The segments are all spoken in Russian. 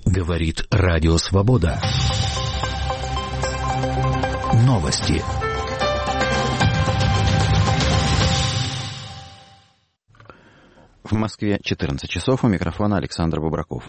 Говорит Радио Свобода. Новости. В Москве 14 часов. У микрофона Александр Бубраков.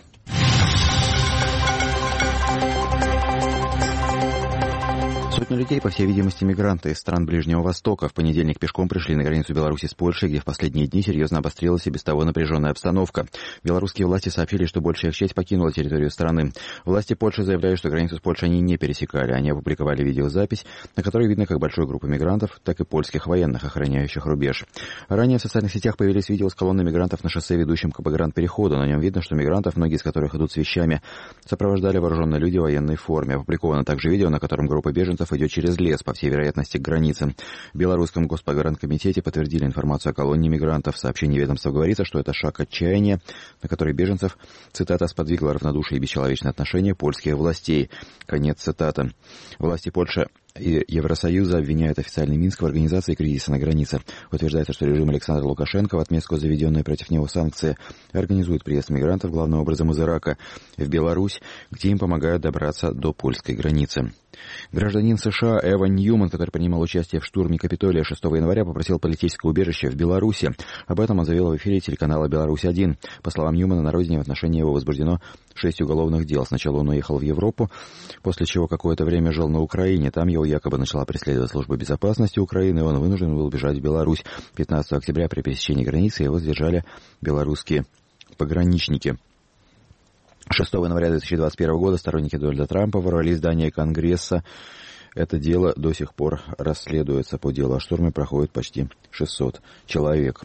Сотни людей, по всей видимости, мигранты из стран Ближнего Востока, в понедельник пешком пришли на границу Беларуси с Польшей, где в последние дни серьезно обострилась и без того напряженная обстановка. Белорусские власти сообщили, что большая их часть покинула территорию страны. Власти Польши заявляют, что границу с Польшей они не пересекали. Они опубликовали видеозапись, на которой видно как большую группу мигрантов, так и польских военных, охраняющих рубеж. Ранее в социальных сетях появились видео с колонной мигрантов на шоссе, ведущем к погранпереходу. На нем видно, что мигрантов, многие из которых идут с вещами, сопровождали вооруженные люди в военной форме. Опубликовано также видео, на котором группа беженцев идет через лес, по всей вероятности, к границе. В Белорусском госпогранкомитете подтвердили информацию о колонне мигрантов. В сообщении ведомства говорится, что это шаг отчаяния, на который беженцев, цитата, сподвигло равнодушие и бесчеловечное отношение польских властей. Конец цитаты. Власти Польши и Евросоюза обвиняют официальный Минск в организации кризиса на границе. Утверждается, что режим Александра Лукашенко в отместку за введенные против него санкции организует приезд мигрантов главным образом из Ирака в Беларусь, где им помогают добраться до польской границы. Гражданин США Эван Ньюман, который принимал участие в штурме Капитолия 6 января, попросил политическое убежище в Беларуси. Об этом он заявил в эфире телеканала «Беларусь-1». По словам Ньюмана, на родине в отношении его возбуждено 6 уголовных дел. Сначала он уехал в Европу, после чего какое-то время жил на Украине. Там его якобы начала преследовать служба безопасности Украины, и он вынужден был бежать в Беларусь. 15 октября при пересечении границы его задержали белорусские пограничники. 6 января 2021 года сторонники Дональда Трампа ворвались в здание Конгресса. Это дело до сих пор расследуется. По делу о штурме проходит почти 600 человек.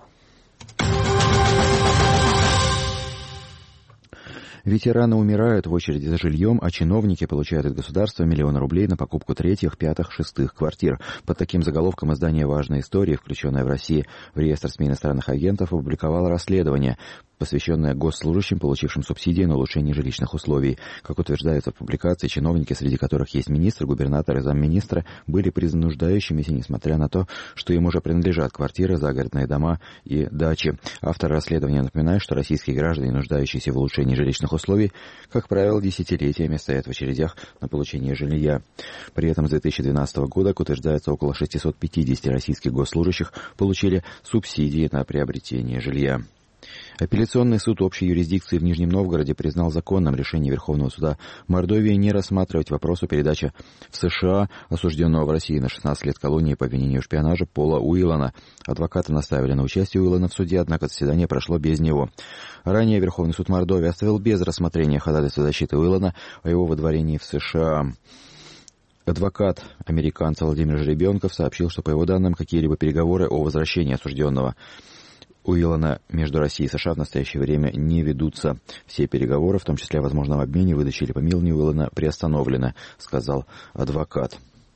Ветераны умирают в очереди за жильем, а чиновники получают от государства миллионы рублей на покупку третьих, пятых, шестых квартир. Под таким заголовком издание «Важные истории», включенное в России в реестр СМИ иностранных агентов, опубликовало расследование, посвященное госслужащим, получившим субсидии на улучшение жилищных условий. Как утверждается в публикации, чиновники, среди которых есть министр, губернатор и замминистра, были признаны нуждающимися, несмотря на то, что им уже принадлежат квартиры, загородные дома и дачи. Автор расследования напоминает, что российские граждане, нуждающиеся в улучшении жилищных условий, как правило, десятилетиями стоят в очередях на получение жилья. При этом с 2012 года, как утверждается, около 650 российских госслужащих получили субсидии на приобретение жилья. Апелляционный суд общей юрисдикции в Нижнем Новгороде признал законным решение Верховного суда Мордовии не рассматривать вопрос о передаче в США осужденного в России на 16 лет колонии по обвинению в шпионаже Пола Уиллана. Адвокаты наставили на участие Уиллана в суде, однако заседание прошло без него. Ранее Верховный суд Мордовии оставил без рассмотрения ходатайства защиты Уиллана о его выдворении в США. Адвокат американца Владимир Жеребенков сообщил, что, по его данным, какие-либо переговоры о возвращении осужденного Уиллана между Россией и США в настоящее время не ведутся. Все переговоры, в том числе о возможном обмене, выдаче или помиловании Уиллана, приостановлены, сказал адвокат.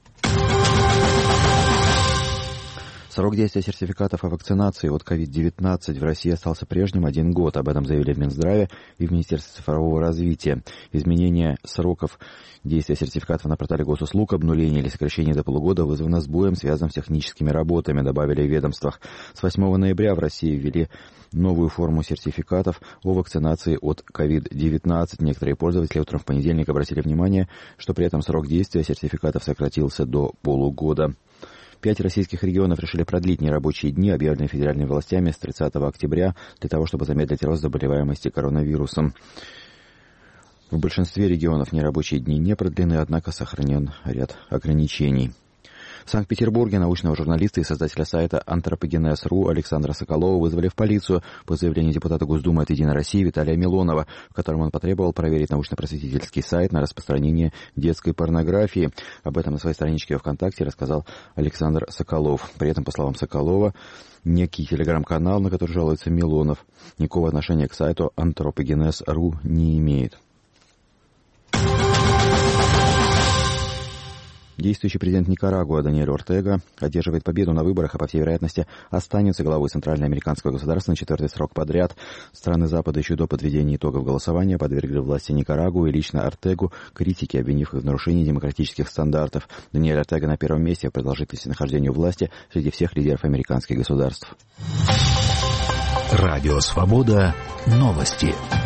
Срок действия сертификатов о вакцинации от COVID-19 в России остался прежним 1 год. Об этом заявили в Минздраве и в Министерстве цифрового развития. Изменение сроков действия сертификатов на портале Госуслуг, обнуление или сокращение до полугода вызвано сбоем, связанным с техническими работами, добавили в ведомствах. С 8 ноября в России ввели новую форму сертификатов о вакцинации от COVID-19. Некоторые пользователи утром в понедельник обратили внимание, что при этом срок действия сертификатов сократился до полугода. 5 российских регионов решили продлить нерабочие дни, объявленные федеральными властями с 30 октября, для того, чтобы замедлить рост заболеваемости коронавирусом. В большинстве регионов нерабочие дни не продлены, однако сохранен ряд ограничений. В Санкт-Петербурге научного журналиста и создателя сайта Антропогенез.ру Александра Соколова вызвали в полицию по заявлению депутата Госдумы от «Единой России» Виталия Милонова, в котором он потребовал проверить научно-просветительский сайт на распространение детской порнографии. Об этом на своей страничке ВКонтакте рассказал Александр Соколов. При этом, по словам Соколова, некий телеграм-канал, на который жалуется Милонов, никакого отношения к сайту Антропогенез.ру не имеет. Действующий президент Никарагуа Даниэль Ортега одерживает победу на выборах и, по всей вероятности, останется главой центральноамериканского государства на 4-й срок подряд. Страны Запада еще до подведения итогов голосования подвергли власти Никарагуа и лично Ортегу критике, обвинив их в нарушении демократических стандартов. Даниэль Ортега на первом месте в продолжительности нахождения у власти среди всех лидеров американских государств. Радио «Свобода». Новости.